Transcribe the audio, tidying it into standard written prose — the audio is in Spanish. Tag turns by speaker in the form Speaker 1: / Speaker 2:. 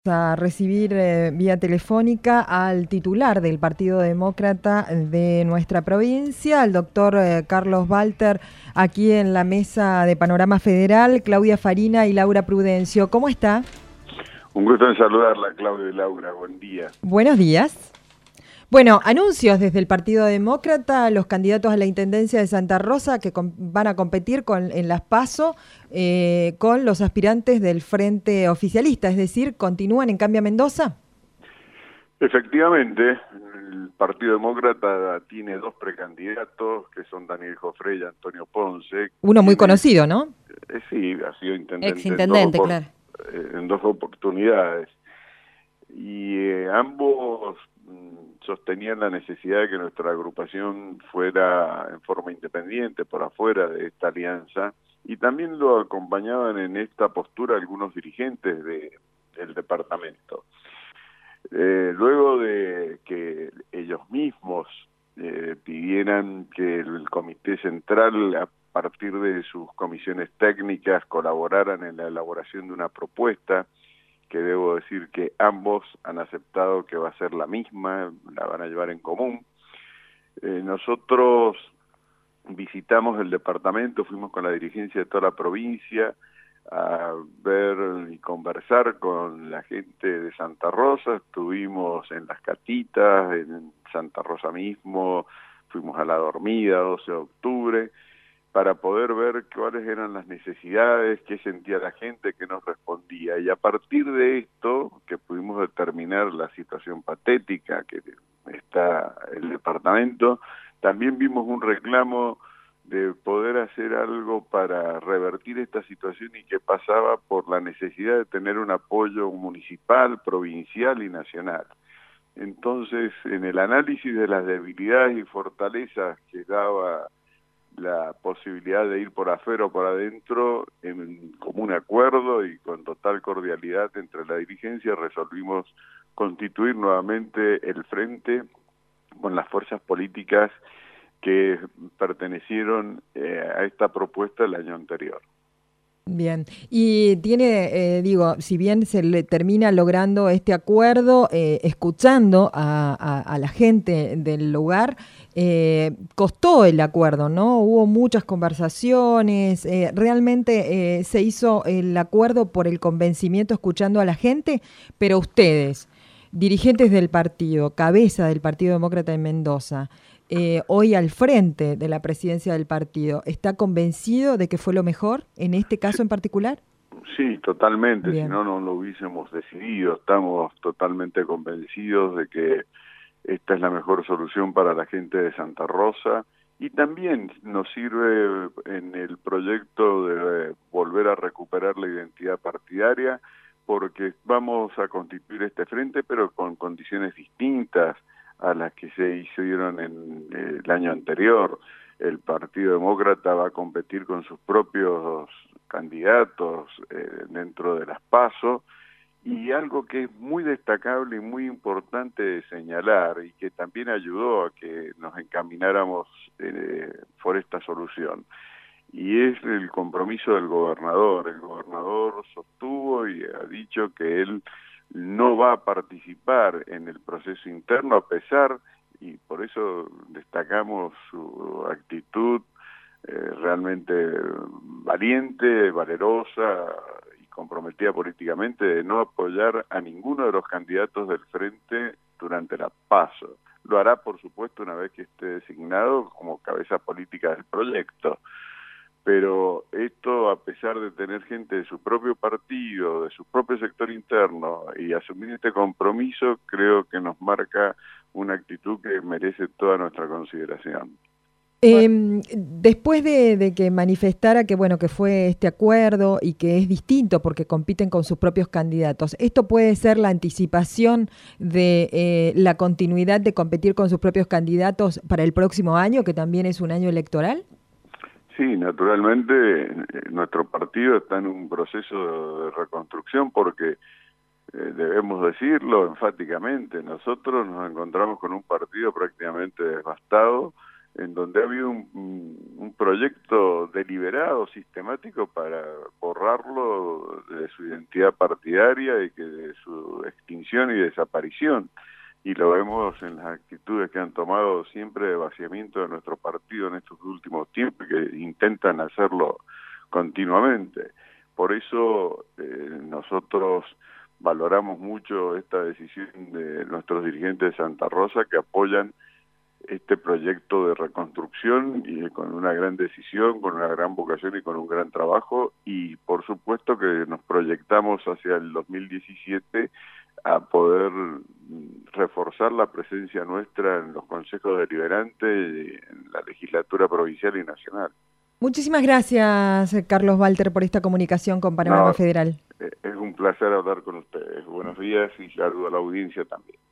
Speaker 1: A recibir vía telefónica al titular del Partido Demócrata de nuestra provincia, al doctor Carlos Walter, aquí en la mesa de Panorama Federal, Claudia Farina y Laura Prudencio. ¿Cómo está?
Speaker 2: Un gusto en saludarla, Claudio y Laura. Buen día.
Speaker 1: Buenos días. Bueno, anuncios desde el Partido Demócrata, los candidatos a la Intendencia de Santa Rosa que van a competir en las PASO con los aspirantes del Frente Oficialista, es decir, continúan en Cambia Mendoza.
Speaker 2: Efectivamente, el Partido Demócrata tiene dos precandidatos, que son Daniel Jofré y Antonio Ponce,
Speaker 1: Uno muy
Speaker 2: quienes,
Speaker 1: conocido, ¿no?
Speaker 2: sí, ha sido intendente
Speaker 1: Exintendente, claro.
Speaker 2: en dos oportunidades. Y ambos sostenían la necesidad de que nuestra agrupación fuera en forma independiente, por afuera de esta alianza, y también lo acompañaban en esta postura algunos dirigentes del departamento. Luego de que ellos mismos pidieran que el Comité Central, a partir de sus comisiones técnicas, colaboraran en la elaboración de una propuesta, que debo decir que ambos han aceptado que va a ser la misma, la van a llevar en común. Nosotros visitamos el departamento, fuimos con la dirigencia de toda la provincia a ver y conversar con la gente de Santa Rosa. Estuvimos en Las Catitas, en Santa Rosa mismo, fuimos a La Dormida, 12 de octubre, para poder ver cuáles eran las necesidades, qué sentía la gente, qué nos respondía. Y a partir de esto, que pudimos determinar la situación patética que está el departamento, también vimos un reclamo de poder hacer algo para revertir esta situación, y que pasaba por la necesidad de tener un apoyo municipal, provincial y nacional. Entonces, en el análisis de las debilidades y fortalezas que daba la posibilidad de ir por afuera o por adentro, en común acuerdo y con total cordialidad entre la dirigencia, resolvimos constituir nuevamente el frente con las fuerzas políticas que pertenecieron a esta propuesta el año anterior.
Speaker 1: Bien, y tiene, si bien se le termina logrando este acuerdo, escuchando a la gente del lugar, costó el acuerdo, ¿no? Hubo muchas conversaciones, realmente se hizo el acuerdo por el convencimiento escuchando a la gente, pero ustedes, dirigentes del partido, cabeza del Partido Demócrata de Mendoza, hoy al frente de la presidencia del partido, ¿está convencido de que fue lo mejor en este caso en particular?
Speaker 2: Sí, totalmente, si
Speaker 1: Bien.
Speaker 2: no, no lo hubiésemos decidido. Estamos totalmente convencidos de que esta es la mejor solución para la gente de Santa Rosa, y también nos sirve en el proyecto de volver a recuperar la identidad partidaria, porque vamos a constituir este frente, pero con condiciones distintas a las que se hicieron en el año anterior. El Partido Demócrata va a competir con sus propios candidatos dentro de las PASO, y algo que es muy destacable y muy importante de señalar, y que también ayudó a que nos encamináramos por esta solución, y es el compromiso del gobernador. El gobernador sostuvo y ha dicho que él no va a participar en el proceso interno, a pesar, y por eso destacamos su actitud realmente valiente, valerosa y comprometida políticamente, de no apoyar a ninguno de los candidatos del frente durante la PASO. Lo hará, por supuesto, una vez que esté designado como cabeza política del proyecto. Pero esto, a pesar de tener gente de su propio partido, de su propio sector interno, y asumir este compromiso, creo que nos marca una actitud que merece toda nuestra consideración.
Speaker 1: Después de que manifestara que bueno que fue este acuerdo y que es distinto porque compiten con sus propios candidatos, ¿esto puede ser la anticipación de la continuidad de competir con sus propios candidatos para el próximo año, que también es un año electoral?
Speaker 2: Sí, naturalmente nuestro partido está en un proceso de reconstrucción, porque debemos decirlo enfáticamente, nosotros nos encontramos con un partido prácticamente devastado, en donde ha habido un proyecto deliberado, sistemático para borrarlo de su identidad partidaria y que de su extinción y desaparición. Y lo vemos en las actitudes que han tomado siempre de vaciamiento de nuestro partido en estos últimos tiempos, que intentan hacerlo continuamente. Por eso nosotros valoramos mucho esta decisión de nuestros dirigentes de Santa Rosa, que apoyan este proyecto de reconstrucción y con una gran decisión, con una gran vocación y con un gran trabajo, y por supuesto que nos proyectamos hacia el 2017 a poder reforzar la presencia nuestra en los consejos deliberantes, en la legislatura provincial y nacional.
Speaker 1: Muchísimas gracias, Carlos Walter, por esta comunicación con Panorama
Speaker 2: No,
Speaker 1: Federal.
Speaker 2: es un placer hablar con ustedes. Buenos días y saludo a la audiencia también.